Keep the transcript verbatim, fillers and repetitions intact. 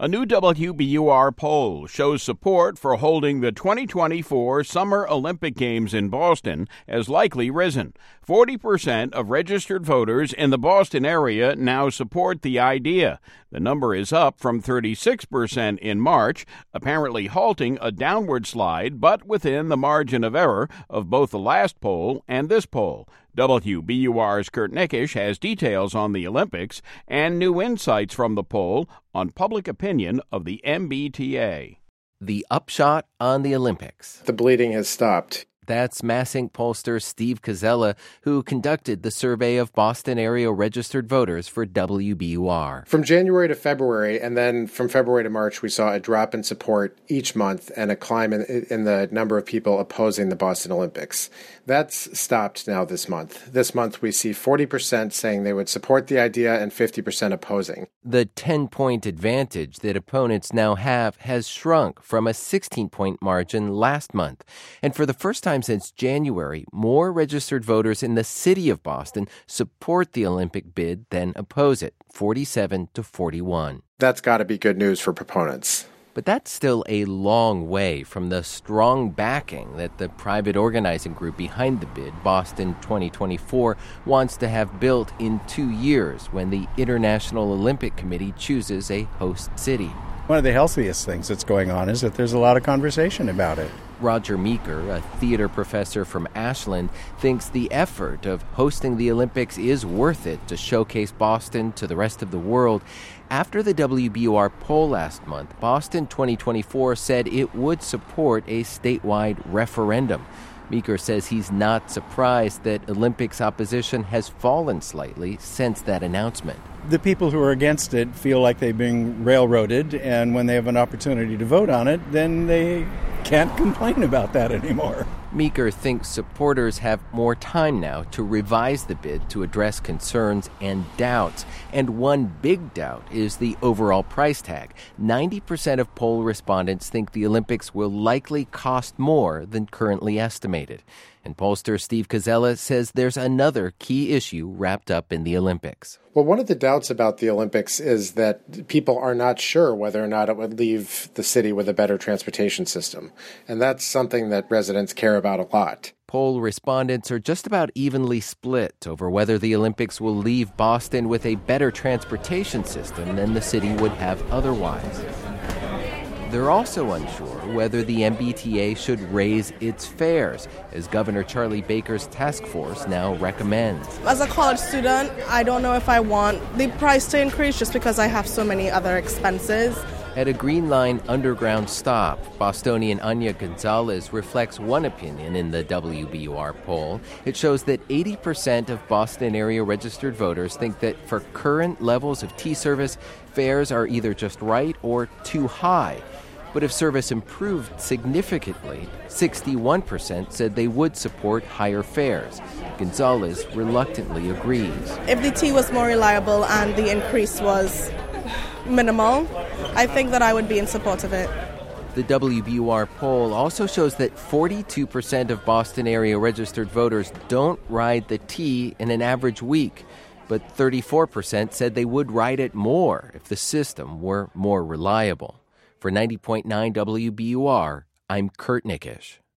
A new W B U R poll shows support for holding the twenty twenty-four Summer Olympic Games in Boston has likely risen. forty percent of registered voters in the Boston area now support the idea. The number is up from thirty-six percent in March, apparently halting a downward slide, but within the margin of error of both the last poll and this poll. W B U R's Kurt Nickisch has details on the Olympics and new insights from the poll on public opinion of the M B T A. The upshot on the Olympics. The bleeding has stopped. That's MassInc pollster Steve Koczela, who conducted the survey of Boston area registered voters for W B U R. From January to February, and then from February to March, we saw a drop in support each month and a climb in, in the number of people opposing the Boston Olympics. That's stopped now this month. This month, we see forty percent saying they would support the idea and fifty percent opposing. The ten-point advantage that opponents now have has shrunk from a sixteen-point margin last month. And for the first time since January, more registered voters in the city of Boston support the Olympic bid than oppose it, forty-seven to forty-one. That's got to be good news for proponents. But that's still a long way from the strong backing that the private organizing group behind the bid, Boston twenty twenty-four, wants to have built in two years when the International Olympic Committee chooses a host city. One of the healthiest things that's going on is that there's a lot of conversation about it. Roger Meeker, a theater professor from Ashland, thinks the effort of hosting the Olympics is worth it to showcase Boston to the rest of the world. After the W B U R poll last month, Boston twenty twenty-four said it would support a statewide referendum. Meeker says he's not surprised that Olympics opposition has fallen slightly since that announcement. The people who are against it feel like they've been railroaded, and when they have an opportunity to vote on it, then they can't complain about that anymore. Meeker thinks supporters have more time now to revise the bid to address concerns and doubts. And one big doubt is the overall price tag. ninety percent of poll respondents think the Olympics will likely cost more than currently estimated. And pollster Steve Koczela says there's another key issue wrapped up in the Olympics. Well, one of the doubts about the Olympics is that people are not sure whether or not it would leave the city with a better transportation system. And that's something that residents care about a lot. Poll respondents are just about evenly split over whether the Olympics will leave Boston with a better transportation system than the city would have otherwise. They're also unsure whether the M B T A should raise its fares, as Governor Charlie Baker's task force now recommends. As a college student, I don't know if I want the price to increase just because I have so many other expenses. At a Green Line Underground stop, Bostonian Anya Gonzalez reflects one opinion in the W B U R poll. It shows that eighty percent of Boston area registered voters think that for current levels of T-service, fares are either just right or too high. But if service improved significantly, sixty-one percent said they would support higher fares. Gonzalez reluctantly agrees. If the T was more reliable and the increase was minimal, I think that I would be in support of it. The W B U R poll also shows that forty-two percent of Boston area registered voters don't ride the T in an average week, but thirty-four percent said they would ride it more if the system were more reliable. For ninety point nine W B U R, I'm Kurt Nickisch.